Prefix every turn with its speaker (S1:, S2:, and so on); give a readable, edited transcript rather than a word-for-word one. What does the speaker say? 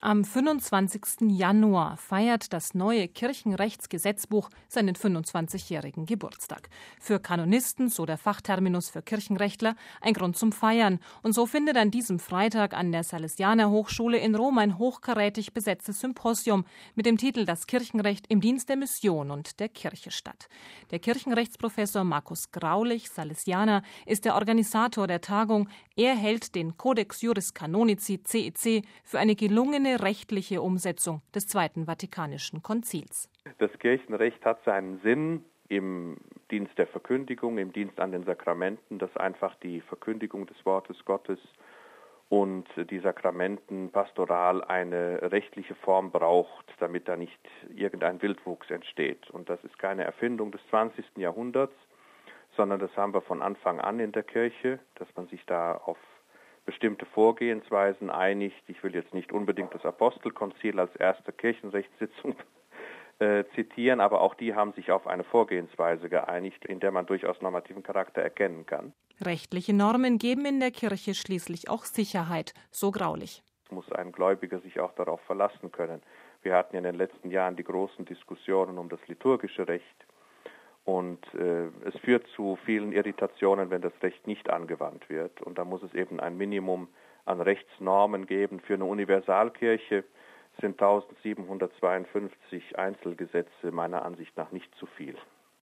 S1: Am 25. Januar feiert das neue Kirchenrechtsgesetzbuch seinen 25-jährigen Geburtstag. Für Kanonisten, so der Fachterminus für Kirchenrechtler, ein Grund zum Feiern. Und so findet an diesem Freitag an der Salesianerhochschule in Rom ein hochkarätig besetztes Symposium mit dem Titel »Das Kirchenrecht im Dienst der Mission und der Kirche« statt. Der Kirchenrechtsprofessor Markus Graulich, Salesianer, ist der Organisator der Tagung. Er hält den Codex Juris Canonici (CEC) für eine gelungene rechtliche Umsetzung des Zweiten Vatikanischen Konzils.
S2: Das Kirchenrecht hat seinen Sinn im Dienst der Verkündigung, im Dienst an den Sakramenten, dass einfach die Verkündigung des Wortes Gottes und die Sakramenten pastoral eine rechtliche Form braucht, damit da nicht irgendein Wildwuchs entsteht. Und das ist keine Erfindung des 20. Jahrhunderts, sondern das haben wir von Anfang an in der Kirche, dass man sich da auf bestimmte Vorgehensweisen einigt. Ich will jetzt nicht unbedingt das Apostelkonzil als erste Kirchenrechtssitzung zitieren, aber auch die haben sich auf eine Vorgehensweise geeinigt, in der man durchaus normativen Charakter erkennen kann.
S1: Rechtliche Normen geben in der Kirche schließlich auch Sicherheit, so Graulich.
S2: Muss ein Gläubiger sich auch darauf verlassen können. Wir hatten ja in den letzten Jahren die großen Diskussionen um das liturgische Recht. Und es führt zu vielen Irritationen, wenn das Recht nicht angewandt wird. Und da muss es eben ein Minimum an Rechtsnormen geben. Für eine Universalkirche sind 1752 Einzelgesetze meiner Ansicht nach nicht zu viel.